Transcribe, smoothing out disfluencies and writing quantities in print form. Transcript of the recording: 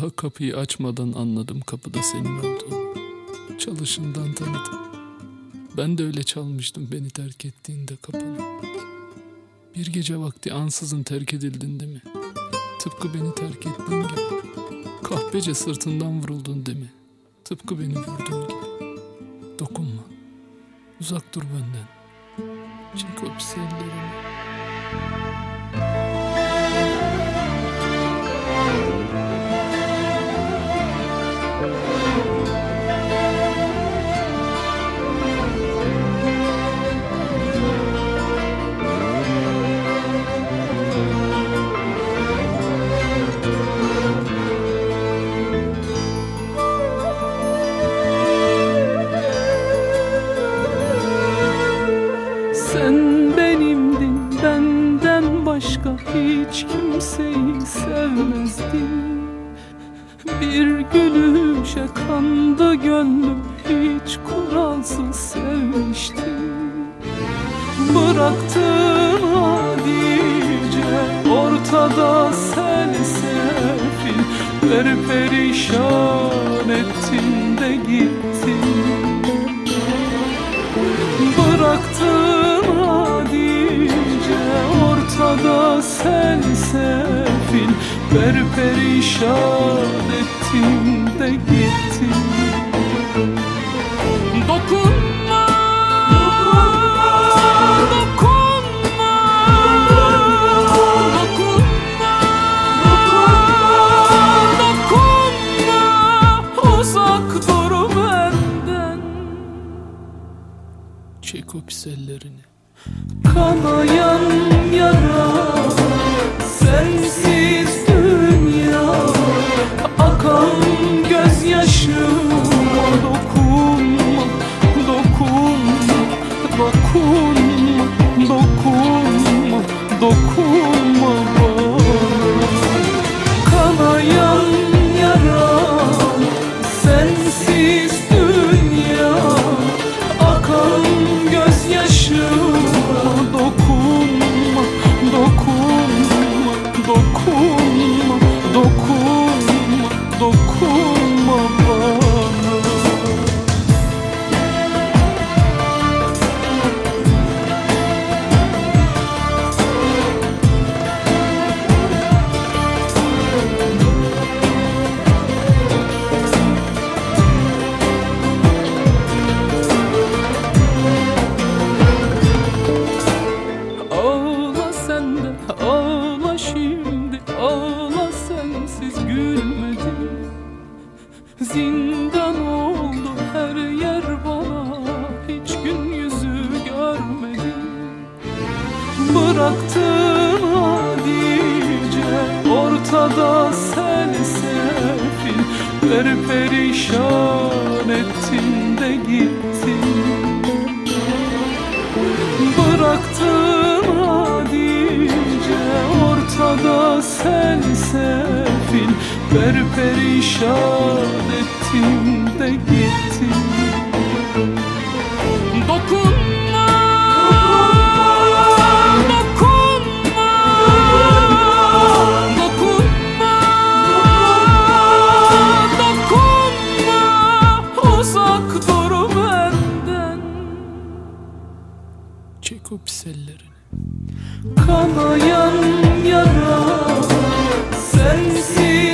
Daha kapıyı açmadan anladım kapıda senin olduğunu. Çalışından tanıdım. Ben de öyle çalmıştım beni terk ettiğinde kapını. Bir gece vakti ansızın terk edildin değil mi? Tıpkı beni terk ettiğin gibi. Kahpece sırtından vuruldun değil mi? Tıpkı beni vurduğun gibi. Dokunma. Uzak dur benden. Çek o pis ellerimi. Sen benimdin, benden başka hiç kimseyi sevmezdim. Bir gülüşe kandı gönlüm, hiç kuralsız sevmiştim. Bıraktın adice ortada selsefil, perişan ettin de gittin. Bıraktın adice ortada selsefil, perişan ettin de gittin. Dokunma, dokunma, dokunma, dokunma, uzak dur benden. Çek o pis ellerini. Kanayan yara, sensiz dünya, akan gözyaşıma dokunma, dokunma, dokunma, dokunma, dokunma bana. Kanayan yara, sensiz dünya, akan gözyaşıma dokunma, dokunma, dokunma, dokunma, dokunma bana. Ağla sen de, ağla şimdi, ağla sensiz gülmedim. Zindan oldu her yer bana, hiç gün yüzü görmedim. Bıraktın adice ortada selsefil, perişan ettin de gittin. Bıraktın adice ortada selsefil, perişan ettin de gittin. Dokunma, dokunma, dokunma, dokunma, uzak dur benden. Çek o pis ellerini. Kanayan yara, sensiz